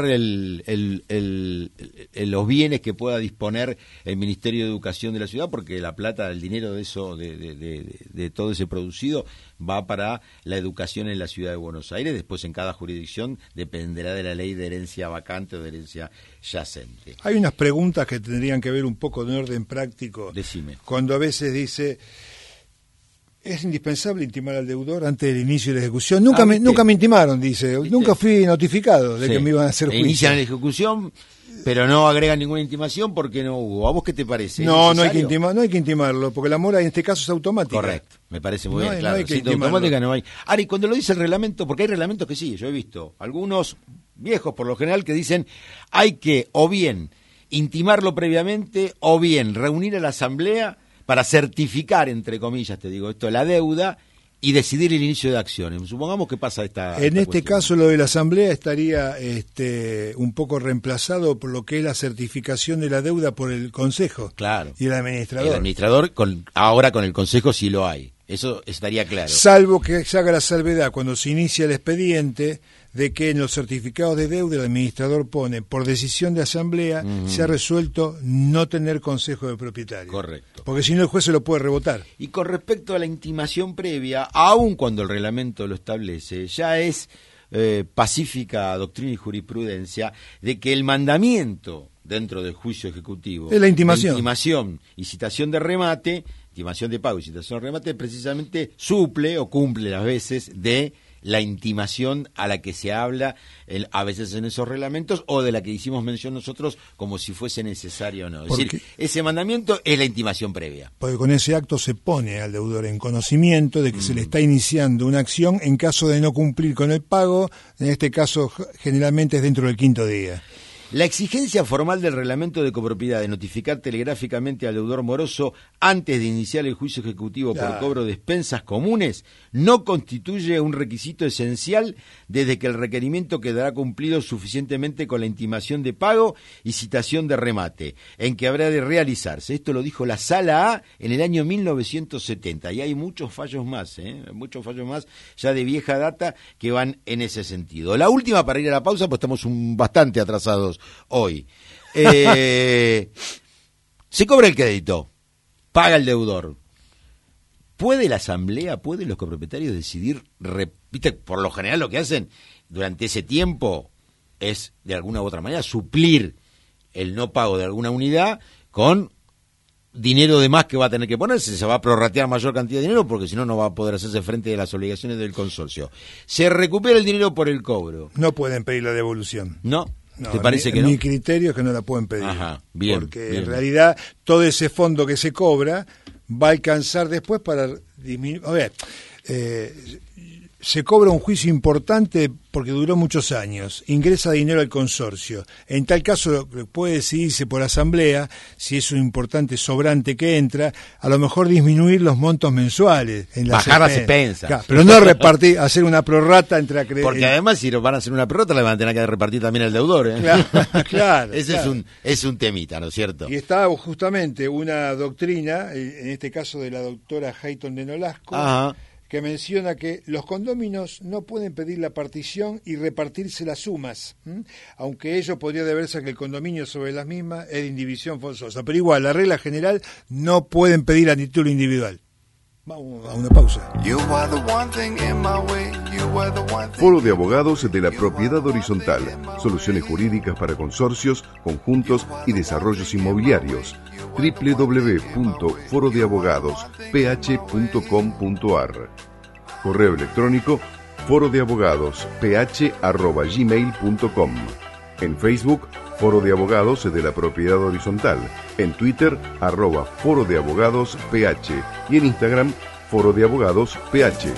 los bienes que pueda disponer el Ministerio de Educación de la ciudad, porque la plata, el dinero de eso, de todo ese producido, va para la educación en la ciudad de Buenos Aires. Después en cada jurisdicción dependerá de la ley de herencia vacante o de herencia yacente. Hay unas preguntas que tendrían que ver un poco de orden práctico. Decime. Cuando a veces dice... ¿Es indispensable intimar al deudor antes del inicio de la ejecución? Nunca me intimaron, dice. ¿Viste? Nunca fui notificado de que me iban a hacer juicio. Inician la ejecución, pero no agregan ninguna intimación porque no hubo. ¿A vos qué te parece? No hay que intimarlo, porque la mora en este caso es automática. Correcto, me parece muy bien, claro. No hay que automática no hay. Ahora, y cuando lo dice el reglamento, porque hay reglamentos que sí, yo he visto, algunos viejos por lo general que dicen hay que o bien intimarlo previamente o bien reunir a la asamblea para certificar, entre comillas, te digo esto, la deuda y decidir el inicio de acciones. Supongamos que pasa esta En este cuestión. caso lo de la asamblea estaría un poco reemplazado por lo que es la certificación de la deuda por el consejo. Claro. Y el administrador. El administrador, ahora con el consejo sí lo hay. Eso estaría claro. Salvo que se haga la salvedad cuando se inicia el expediente de que en los certificados de deuda el administrador pone, por decisión de asamblea, se ha resuelto no tener consejo de propietario. Correcto. Porque si no el juez se lo puede rebotar. Y con respecto a la intimación previa, aun cuando el reglamento lo establece, ya es pacífica doctrina y jurisprudencia de que el mandamiento dentro del juicio ejecutivo. Es la intimación. La intimación y citación de remate, intimación de pago y citación de remate, precisamente suple o cumple las veces de la intimación a la que se habla a veces en esos reglamentos, o de la que hicimos mención nosotros como si fuese necesario o no. Es decir, ese mandamiento es la intimación previa. Porque con ese acto se pone al deudor en conocimiento de que se le está iniciando una acción en caso de no cumplir con el pago. En este caso generalmente es dentro del 5º día. La exigencia formal del reglamento de copropiedad de notificar telegráficamente al deudor moroso antes de iniciar el juicio ejecutivo por cobro de expensas comunes no constituye un requisito esencial desde que el requerimiento quedará cumplido suficientemente con la intimación de pago y citación de remate, en que habrá de realizarse. Esto lo dijo la Sala A en el año 1970 y hay muchos fallos más, muchos fallos más ya de vieja data que van en ese sentido. La última para ir a la pausa, pues estamos bastante atrasados hoy. Se cobra el crédito, paga el deudor. ¿Puede la asamblea, pueden los copropietarios decidir, repite, por lo general lo que hacen durante ese tiempo es de alguna u otra manera suplir el no pago de alguna unidad con dinero de más que va a tener que ponerse, se va a prorratear mayor cantidad de dinero porque si no, no va a poder hacerse frente a las obligaciones del consorcio. ¿Se recupera el dinero por el cobro? No pueden pedir la devolución. ¿No? No, ¿Te parece que no? Mi criterio es que no la pueden pedir. Ajá, bien, porque bien. En realidad todo ese fondo que se cobra va a alcanzar después para disminuir. A ver, se cobra un juicio importante porque duró muchos años, ingresa dinero al consorcio. En tal caso puede decidirse por asamblea, si es un importante sobrante que entra, a lo mejor disminuir los montos mensuales. Bajar las expensas. Claro, pero no repartir, hacer una prorrata entre acreedores. Porque además si van a hacer una prorrata, la van a tener que repartir también al deudor. Claro. Ese claro. es un temita, ¿no es cierto? Y está justamente una doctrina, en este caso de la doctora Hayton de Nolasco, Ajá. que menciona que los condóminos no pueden pedir la partición y repartirse las sumas, aunque ello podría deberse a que el condominio sobre las mismas es de indivisión forzosa. Pero igual, la regla general, no pueden pedir a título individual. Vamos a una pausa. Foro de Abogados de la Propiedad Horizontal. Soluciones jurídicas para consorcios, conjuntos y desarrollos inmobiliarios. www.forodeabogadosph.com.ar. Correo electrónico forodeabogadosph@gmail.com. En Facebook, Foro de Abogados de la Propiedad Horizontal. En Twitter, @Foro de Abogados PH. Y en Instagram, Foro de Abogados PH.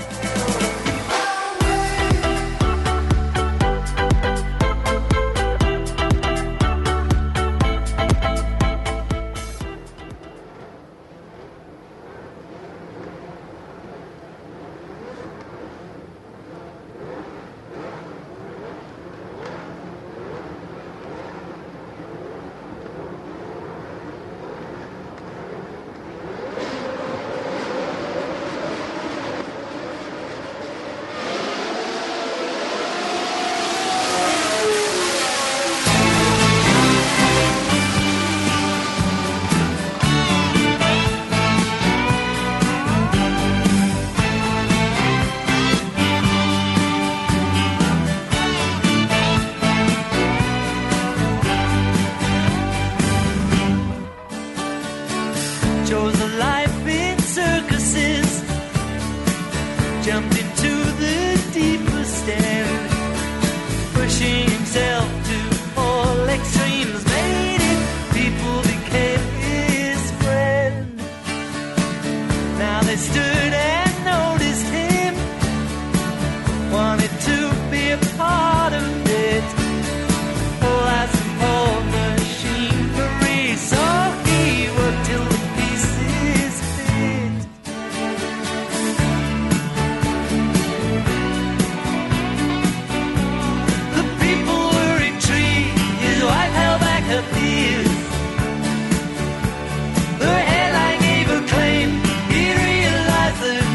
The headline gave a claim. He realized that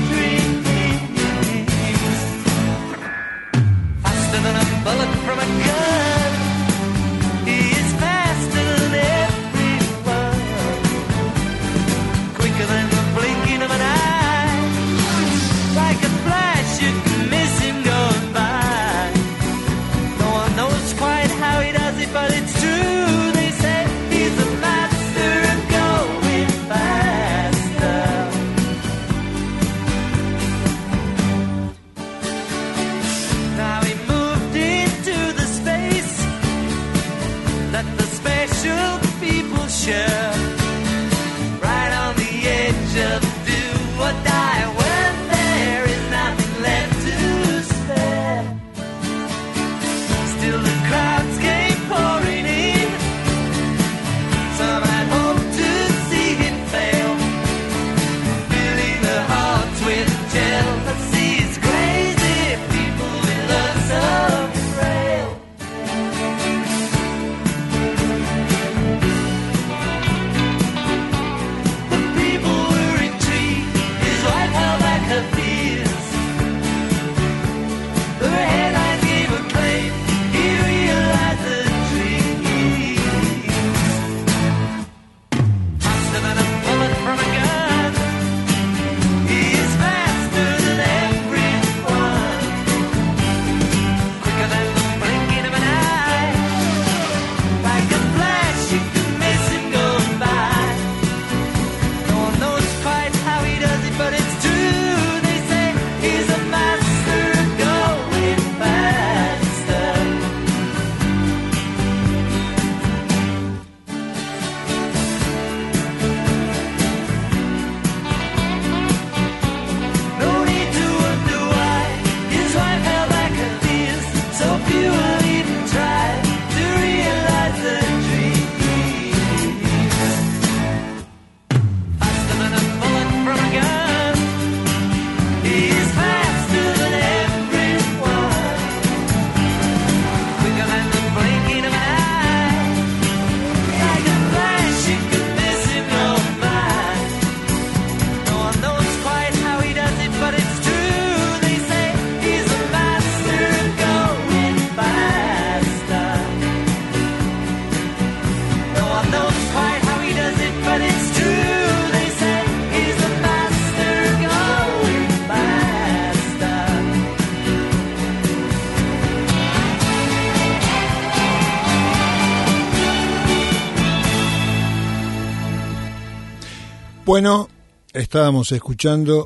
Bueno, estábamos escuchando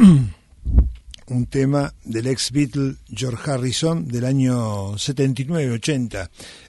un tema del ex Beatle George Harrison del año 79-80.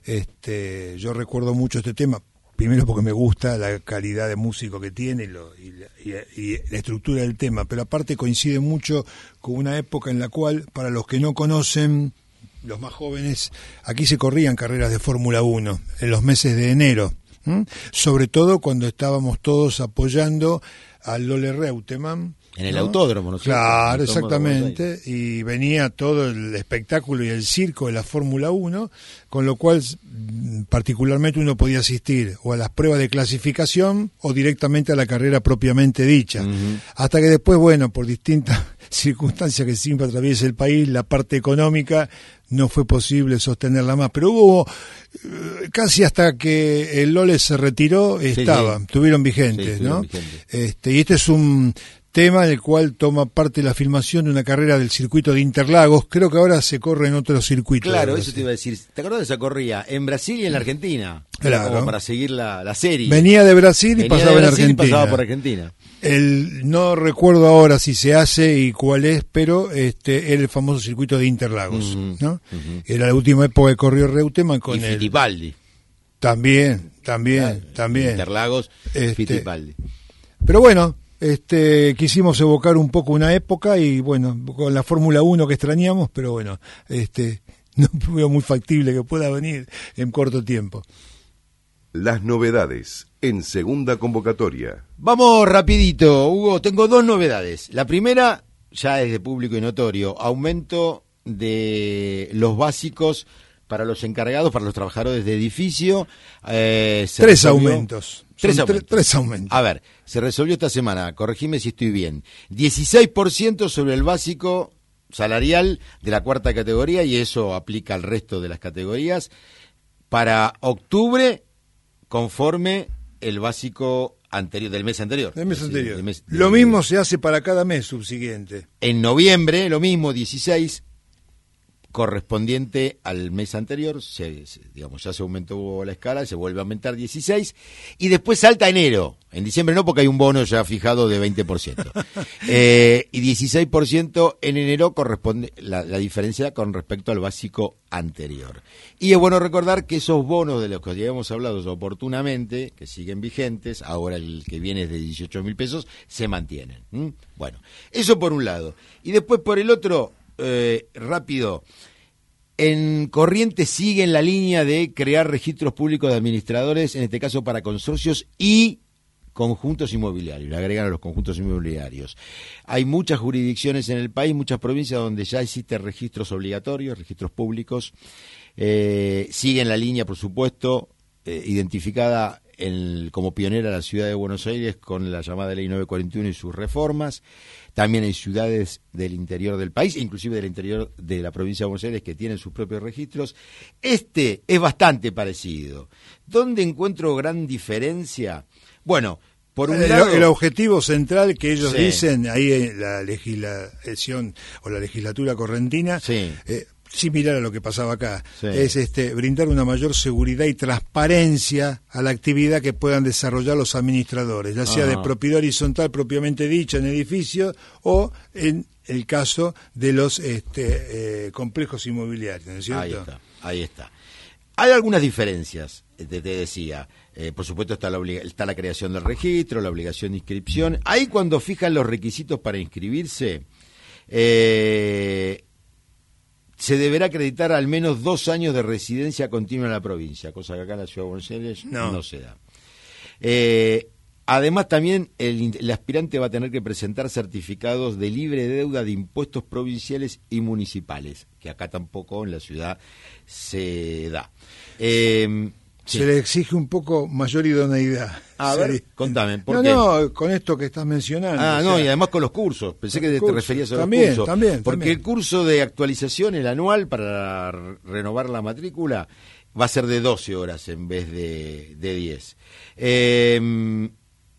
Yo recuerdo mucho este tema, primero porque me gusta la calidad de músico que tiene y la estructura del tema, pero aparte coincide mucho con una época en la cual, para los que no conocen, los más jóvenes, aquí se corrían carreras de Fórmula 1 en los meses de enero, sobre todo cuando estábamos todos apoyando al Ole Reutemann. En el autódromo, ¿no? Claro, exactamente, y venía todo el espectáculo y el circo de la Fórmula 1, con lo cual particularmente uno podía asistir o a las pruebas de clasificación o directamente a la carrera propiamente dicha. Hasta que después, bueno, por distintas circunstancias que siempre atraviesa el país, la parte económica no fue posible sostenerla más, pero hubo casi hasta que el Lole se retiró, estuvieron vigentes, sí, ¿no? Vigentes. Y este es un tema en el cual toma parte la filmación de una carrera del circuito de Interlagos. Creo que ahora se corre en otros circuitos. Claro, eso te iba a decir. ¿Te acordás de esa corrida? En Brasil y en la Argentina. Claro. Como para seguir la serie. Venía de Brasil y pasaba en Argentina. Y pasaba por Argentina. No recuerdo ahora si se hace y cuál es, pero era el famoso circuito de Interlagos, ¿no? Era la última época que corrió Reutemann con y Fittipaldi. También. Interlagos, Fittipaldi. Pero bueno, quisimos evocar un poco una época y bueno, con la Fórmula 1 que extrañamos, pero bueno, no veo muy factible que pueda venir en corto tiempo. Las novedades en segunda convocatoria. Vamos rapidito, Hugo, tengo 2 novedades. La primera ya es de público y notorio, aumento de los básicos para los encargados, para los trabajadores de edificio. 3 aumentos. Tres aumentos. A ver, se resolvió esta semana, corregime si estoy bien, 16% sobre el básico salarial de la 4ª categoría, y eso aplica al resto de las categorías, para octubre, conforme el básico anterior, del mes anterior. Lo mismo se hace para cada mes subsiguiente. En noviembre, lo mismo, 16, correspondiente al mes anterior, ya se aumentó la escala, se vuelve a aumentar 16, y después salta enero. En diciembre no, porque hay un bono ya fijado de 20%. Y 16% en enero corresponde la diferencia con respecto al básico anterior. Y es bueno recordar que esos bonos de los que ya hemos hablado oportunamente, que siguen vigentes, ahora el que viene es de 18.000 pesos, se mantienen. Bueno, eso por un lado. Y después por el otro, rápido, en Corrientes sigue en la línea de crear registros públicos de administradores, en este caso para consorcios y conjuntos inmobiliarios, le agregan a los conjuntos inmobiliarios. Hay muchas jurisdicciones en el país, muchas provincias donde ya existen registros obligatorios, registros públicos. Sigue en la línea, por supuesto, identificada como pionera la ciudad de Buenos Aires con la llamada Ley 941 y sus reformas. También hay ciudades del interior del país, inclusive del interior de la provincia de Buenos Aires, que tienen sus propios registros. Este es bastante parecido. ¿Dónde encuentro gran diferencia? Bueno, por un lado, el objetivo central que ellos dicen ahí en la legislación o la legislatura correntina, similar a lo que pasaba acá, es brindar una mayor seguridad y transparencia a la actividad que puedan desarrollar los administradores, ya sea de propiedad horizontal propiamente dicha en edificios o en el caso de los complejos inmobiliarios, ¿no es cierto? Ahí está. Hay algunas diferencias, te decía. Por supuesto está la creación del registro, la obligación de inscripción. Ahí cuando fijan los requisitos para inscribirse, se deberá acreditar al menos 2 años de residencia continua en la provincia, cosa que acá en la Ciudad de Buenos Aires no se da. Además, también el aspirante va a tener que presentar certificados de libre deuda de impuestos provinciales y municipales, que acá tampoco en la ciudad se da. Se le exige un poco mayor idoneidad. A ver, contame, ¿por qué? No, con esto que estás mencionando. Y además con los cursos. Pensé que te referías a los cursos. Porque el curso de actualización, el anual, para renovar la matrícula, va a ser de 12 horas en vez de 10.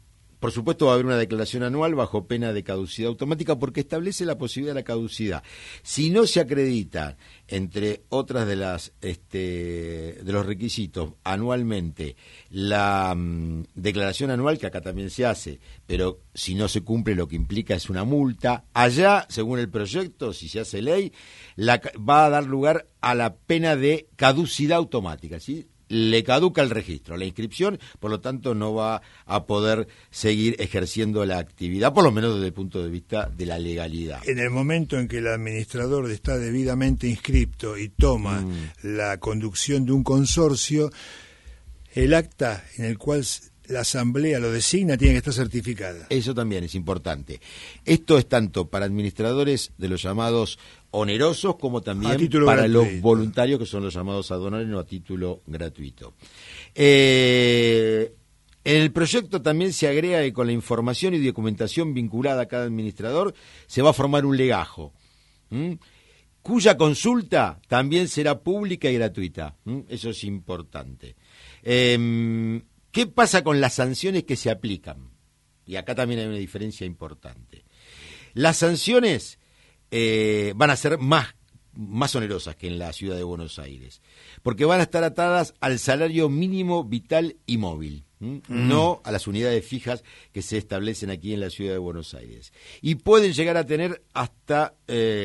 Por supuesto va a haber una declaración anual bajo pena de caducidad automática porque establece la posibilidad de la caducidad. Si no se acredita, entre otras de las de los requisitos, anualmente, la declaración anual, que acá también se hace, pero si no se cumple lo que implica es una multa, allá, según el proyecto, si se hace ley, va a dar lugar a la pena de caducidad automática, ¿sí? Le caduca el registro, la inscripción, por lo tanto no va a poder seguir ejerciendo la actividad, por lo menos desde el punto de vista de la legalidad. En el momento en que el administrador está debidamente inscripto y toma la conducción de un consorcio, el acta en el cual la asamblea lo designa tiene que estar certificada. Eso también es importante. Esto es tanto para administradores de los llamados onerosos como también para gratuito. Los voluntarios, que son los llamados ad honorem o a título gratuito. En el proyecto también se agrega que con la información y documentación vinculada a cada administrador se va a formar un legajo, cuya consulta también será pública y gratuita. Eso es importante. ¿Qué pasa con las sanciones que se aplican? Y acá también hay una diferencia importante. Las sanciones van a ser más onerosas que en la ciudad de Buenos Aires, porque van a estar atadas al salario mínimo vital y móvil, no a las unidades fijas que se establecen aquí en la ciudad de Buenos Aires. Y pueden llegar a tener hasta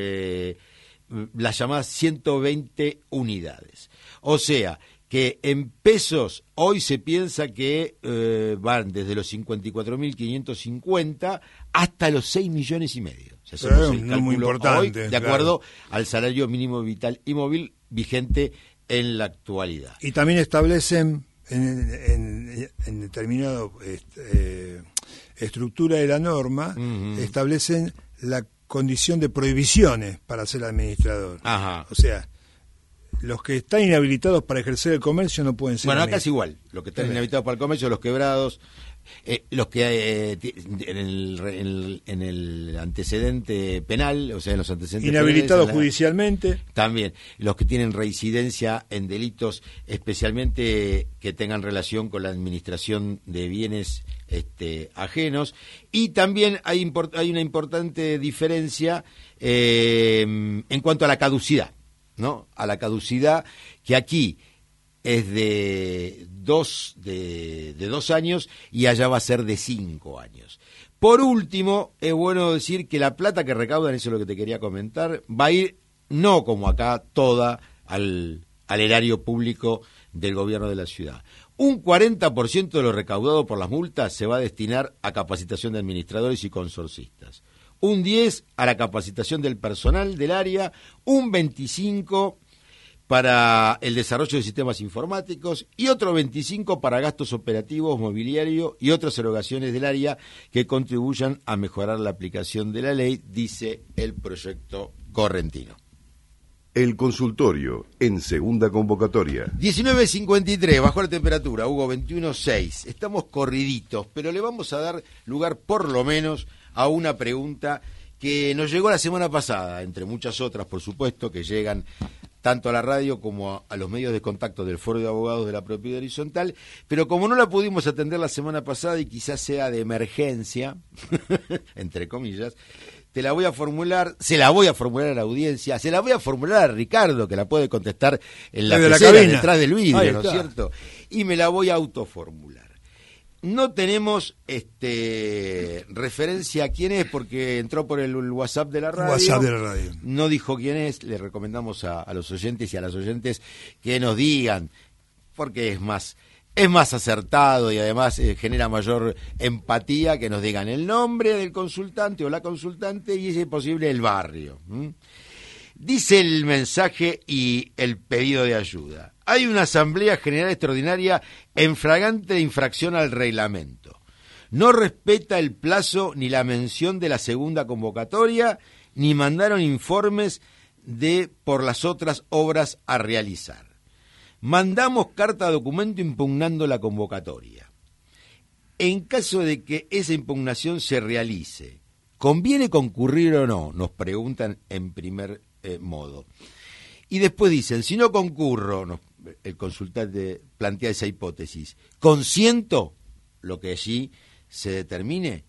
las llamadas 120 unidades. O sea, que en pesos hoy se piensa que van desde los 54.550 hasta los 6,5 millones. O sea, hacemos el cálculo muy importante, hoy de acuerdo al salario mínimo vital y móvil vigente en la actualidad. Y también establecen en determinada estructura de la norma, establecen la condición de prohibiciones para ser administrador. Ajá. O sea, los que están inhabilitados para ejercer el comercio no pueden ser. Bueno, acá es igual. Los que están inhabilitados para el comercio, los quebrados, los que en el antecedente penal, o sea, en los antecedentes inhabilitados penales, judicialmente. También, los que tienen reincidencia en delitos, especialmente que tengan relación con la administración de bienes ajenos. Y también hay una importante diferencia en cuanto a la caducidad. ¿No? A la caducidad, que aquí es de 2 años y allá va a ser de 5 años. Por último, es bueno decir que la plata que recaudan, eso es lo que te quería comentar, va a ir, no como acá, toda al erario público del gobierno de la ciudad. Un 40% de lo recaudado por las multas se va a destinar a capacitación de administradores y consorcistas. Un 10% a la capacitación del personal del área, un 25% para el desarrollo de sistemas informáticos y otro 25% para gastos operativos, mobiliario y otras erogaciones del área que contribuyan a mejorar la aplicación de la ley, dice el proyecto correntino. El consultorio en segunda convocatoria. 19:53, bajó la temperatura, Hugo, 21:06. Estamos corriditos, pero le vamos a dar lugar por lo menos a una pregunta que nos llegó la semana pasada, entre muchas otras, por supuesto, que llegan tanto a la radio como a los medios de contacto del Foro de Abogados de la Propiedad Horizontal, pero como no la pudimos atender la semana pasada y quizás sea de emergencia, entre comillas, se la voy a formular a la audiencia, se la voy a formular a Ricardo, que la puede contestar en la pecera, detrás del vidrio, ¿no es cierto? Y me la voy a autoformular. No tenemos referencia a quién es porque entró por el WhatsApp de la radio. No dijo quién es. Le recomendamos a los oyentes y a las oyentes que nos digan, porque es más acertado y además genera mayor empatía que nos digan el nombre del consultante o la consultante y, si es posible, el barrio. Dice el mensaje y el pedido de ayuda. Hay una asamblea general extraordinaria en flagrante infracción al reglamento. No respeta el plazo ni la mención de la segunda convocatoria, ni mandaron informes por las otras obras a realizar. Mandamos carta documento impugnando la convocatoria. En caso de que esa impugnación se realice, ¿conviene concurrir o no? Nos preguntan en primer modo. Y después dicen, si no concurro, el consultante plantea esa hipótesis, ¿consiento? Lo que allí se determine,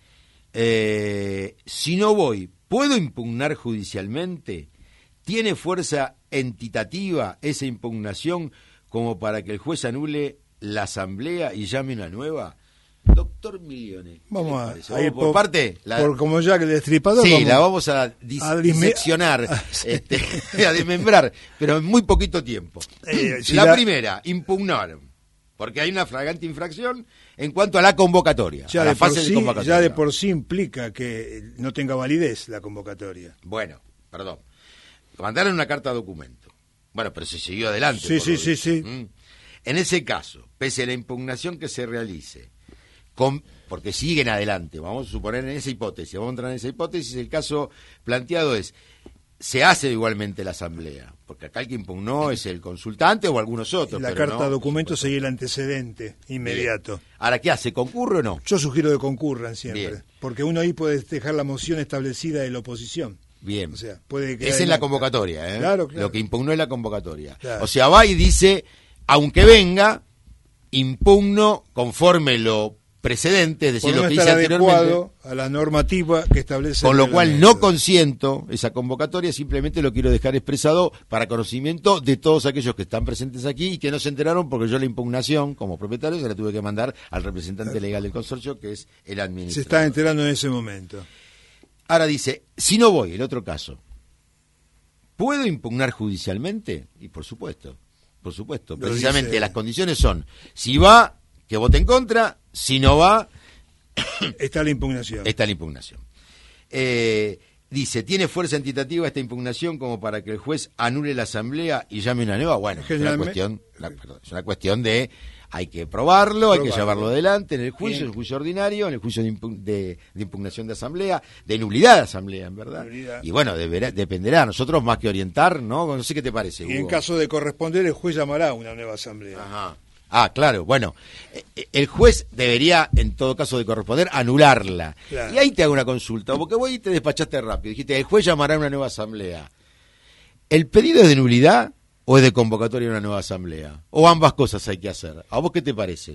si no voy, ¿puedo impugnar judicialmente? ¿Tiene fuerza entitativa esa impugnación como para que el juez anule la asamblea y llame una nueva? Doctor Milione, vamos a ir por parte, por como ya que el destripador. Sí, la vamos a diseccionar, a desmembrar, pero en muy poquito tiempo. Primera, impugnaron, porque hay una flagrante infracción en cuanto a la convocatoria, ya a la fase de convocatoria. Ya de por sí implica que no tenga validez la convocatoria. Bueno, perdón, mandaron una carta documento. Bueno, pero se siguió adelante. Sí. En ese caso, pese a la impugnación que se realice, porque siguen adelante, vamos a suponer en esa hipótesis, vamos a entrar en esa hipótesis, el caso planteado es, se hace igualmente la asamblea, porque acá el que impugnó es el consultante o algunos otros. La carta documento sería el antecedente inmediato. Bien. Ahora, ¿qué hace? ¿Concurre o no? Yo sugiero que concurran siempre, bien, porque uno ahí puede dejar la moción establecida de la oposición. Bien, o sea, puede esa es la convocatoria, Claro. Lo que impugnó es la convocatoria. Claro. O sea, va y dice, aunque venga, impugno conforme lo precedente, es decir, no lo que hice anteriormente, a la normativa que establece. Con lo cual no consiento esa convocatoria, simplemente lo quiero dejar expresado para conocimiento de todos aquellos que están presentes aquí y que no se enteraron, porque yo la impugnación como propietario se la tuve que mandar al representante legal del consorcio, que es el administrador. Se está enterando en ese momento. Ahora dice, si no voy, el otro caso, ¿puedo impugnar judicialmente? Y por supuesto, precisamente las condiciones son, si va, que vote en contra, si no va, está la impugnación. Dice, ¿tiene fuerza entitativa esta impugnación como para que el juez anule la asamblea y llame una nueva? Bueno, es una cuestión de, hay que probarlo, hay que llevarlo adelante en el juicio, en el juicio ordinario, en el juicio de impugnación de asamblea, de nulidad de asamblea, en verdad. Y bueno, dependerá, nosotros más que orientar, ¿no? sé qué te parece, Hugo. Y en caso de corresponder, el juez llamará una nueva asamblea. Ajá. Ah, claro, bueno, el juez debería, en todo caso de corresponder, anularla. Claro. Y ahí te hago una consulta, porque vos te despachaste rápido, dijiste, el juez llamará a una nueva asamblea. ¿El pedido es de nulidad o es de convocatoria a una nueva asamblea? ¿O ambas cosas hay que hacer? ¿A vos qué te parece?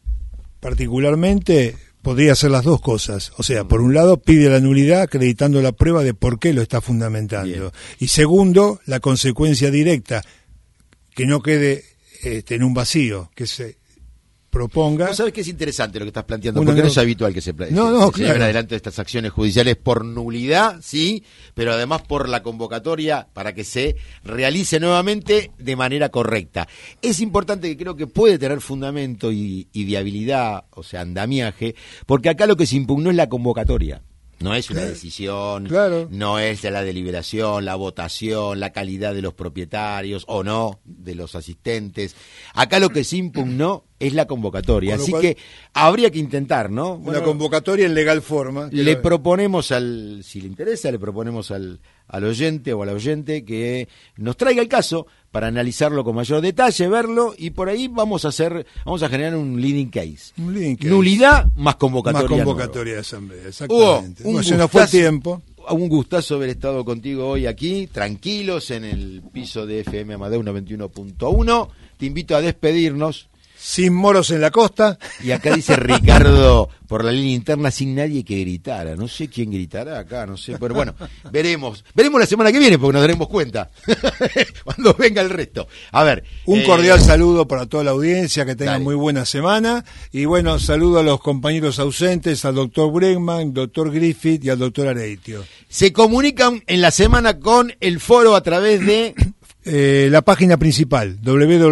Particularmente, podría hacer las dos cosas. O sea, por un lado, pide la nulidad acreditando la prueba de por qué lo está fundamentando. Bien. Y segundo, la consecuencia directa, que no quede en un vacío, que se proponga. ¿No sabes que es interesante lo que estás planteando? Porque no es habitual que se lleven adelante estas acciones judiciales por nulidad, sí, pero además por la convocatoria para que se realice nuevamente de manera correcta. Es importante, que creo que puede tener fundamento y viabilidad, o sea, andamiaje, porque acá lo que se impugnó es la convocatoria. No es una decisión, no es la deliberación, la votación, la calidad de los propietarios o no de los asistentes. Acá lo que se impugnó es la convocatoria, así que habría que intentar, ¿no? Una convocatoria en legal forma. Le proponemos si le interesa, le proponemos al oyente o al oyente que nos traiga el caso para analizarlo con mayor detalle, verlo, y por ahí vamos a generar un leading case. Nulidad más convocatoria. Más convocatoria de asamblea, exactamente. Se nos fue el tiempo. Un gustazo haber estado contigo hoy aquí, tranquilos, en el piso de FM Amadeus 91.1. Te invito a despedirnos. Sin moros en la costa. Y acá dice Ricardo, por la línea interna, sin nadie que gritara. No sé quién gritará acá, no sé. Pero bueno, veremos la semana que viene, porque nos daremos cuenta cuando venga el resto. A ver. Un cordial saludo para toda la audiencia, que tengan muy buena semana. Y bueno, saludo a los compañeros ausentes, al doctor Bregman, doctor Griffith y al doctor Areitio. Se comunican en la semana con el foro a través de... la página principal,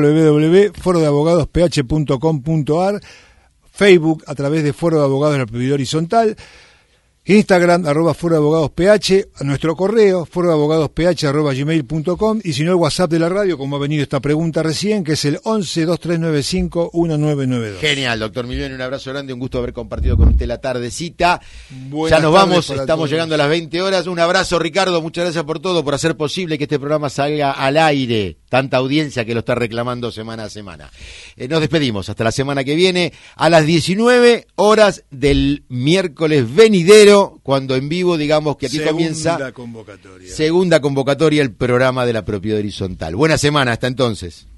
www.forodeabogadosph.com.ar, Facebook a través de Foro de Abogados de la Propiedad Horizontal, Instagram, @forodeabogadosph, a nuestro correo, forodeabogadosph@gmail.com, y si no, el WhatsApp de la radio, como ha venido esta pregunta recién, que es el 11-2395-1992. Genial, doctor Milione, un abrazo grande, un gusto haber compartido con usted la tardecita. Ya nos vamos, estamos llegando a las 20 horas. Un abrazo, Ricardo, muchas gracias por todo, por hacer posible que este programa salga al aire. Tanta audiencia que lo está reclamando semana a semana. Nos despedimos, hasta la semana que viene, a las 19 horas del miércoles venidero, cuando en vivo, digamos que aquí comienza segunda convocatoria, el programa de la Propiedad Horizontal. Buena semana, hasta entonces.